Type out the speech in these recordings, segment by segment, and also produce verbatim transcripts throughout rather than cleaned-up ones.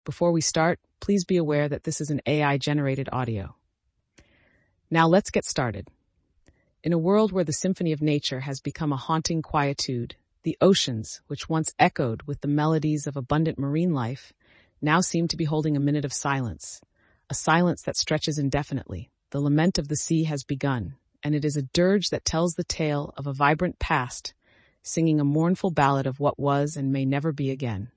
Before we start, please be aware that this is an A I-generated audio. Now let's get started. In a world where the symphony of nature has become a haunting quietude, the oceans, which once echoed with the melodies of abundant marine life, now seem to be holding a minute of silence, a silence that stretches indefinitely. The lament of the sea has begun, and it is a dirge that tells the tale of a vibrant past, singing a mournful ballad of what was and may never be again.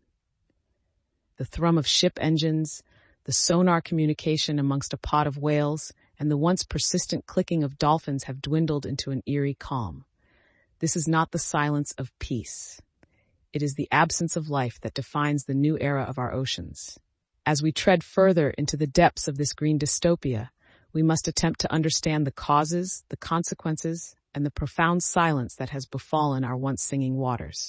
The thrum of ship engines, the sonar communication amongst a pod of whales, and the once persistent clicking of dolphins have dwindled into an eerie calm. This is not the silence of peace. It is the absence of life that defines the new era of our oceans. As we tread further into the depths of this green dystopia, we must attempt to understand the causes, the consequences, and the profound silence that has befallen our once singing waters.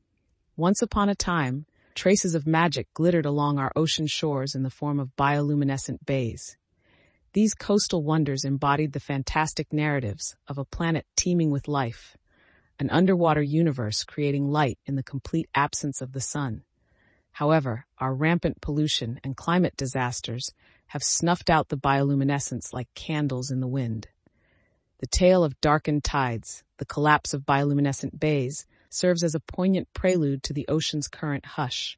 Once upon a time, traces of magic glittered along our ocean shores in the form of bioluminescent bays. These coastal wonders embodied the fantastic narratives of a planet teeming with life, an underwater universe creating light in the complete absence of the sun. However, our rampant pollution and climate disasters have snuffed out the bioluminescence like candles in the wind. The tale of darkened tides, the collapse of bioluminescent bays, serves as a poignant prelude to the ocean's current hush.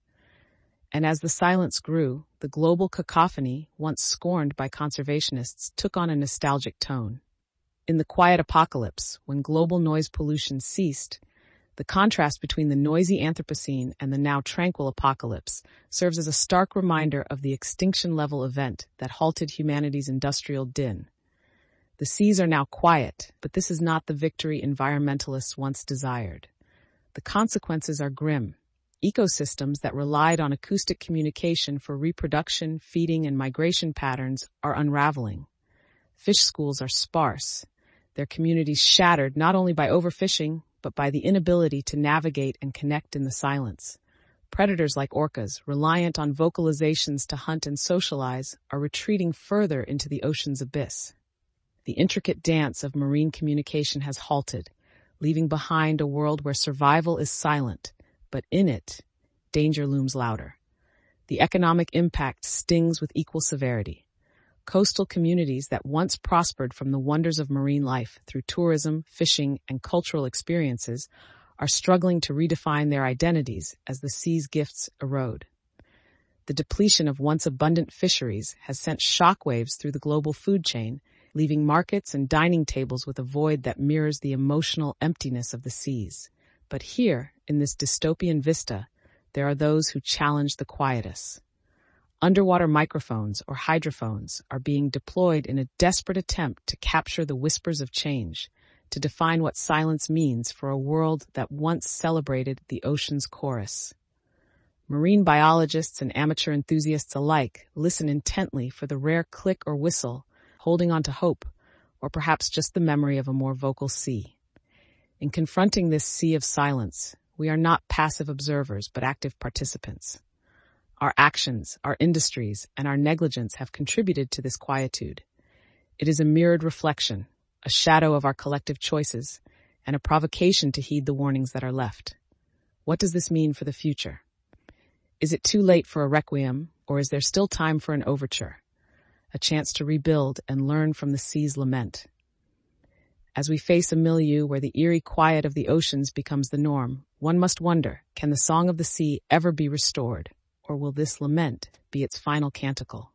And as the silence grew, the global cacophony, once scorned by conservationists, took on a nostalgic tone. In the quiet apocalypse, when global noise pollution ceased, the contrast between the noisy Anthropocene and the now tranquil apocalypse serves as a stark reminder of the extinction-level event that halted humanity's industrial din. The seas are now quiet, but this is not the victory environmentalists once desired. The consequences are grim. Ecosystems that relied on acoustic communication for reproduction, feeding, and migration patterns are unraveling. Fish schools are sparse, their communities shattered not only by overfishing, but by the inability to navigate and connect in the silence. Predators like orcas, reliant on vocalizations to hunt and socialize, are retreating further into the ocean's abyss. The intricate dance of marine communication has halted, leaving behind a world where survival is silent, but in it, danger looms louder. The economic impact stings with equal severity. Coastal communities that once prospered from the wonders of marine life through tourism, fishing, and cultural experiences are struggling to redefine their identities as the sea's gifts erode. The depletion of once abundant fisheries has sent shockwaves through the global food chain, leaving markets and dining tables with a void that mirrors the emotional emptiness of the seas. But here, in this dystopian vista, there are those who challenge the quietus. Underwater microphones or hydrophones are being deployed in a desperate attempt to capture the whispers of change, to define what silence means for a world that once celebrated the ocean's chorus. Marine biologists and amateur enthusiasts alike listen intently for the rare click or whistle, holding on to hope, or perhaps just the memory of a more vocal sea. In confronting this sea of silence, we are not passive observers but active participants. Our actions, our industries, and our negligence have contributed to this quietude. It is a mirrored reflection, a shadow of our collective choices, and a provocation to heed the warnings that are left. What does this mean for the future? Is it too late for a requiem, or is there still time for an overture? A chance to rebuild and learn from the sea's lament. As we face a milieu where the eerie quiet of the oceans becomes the norm, one must wonder, can the song of the sea ever be restored, or will this lament be its final canticle?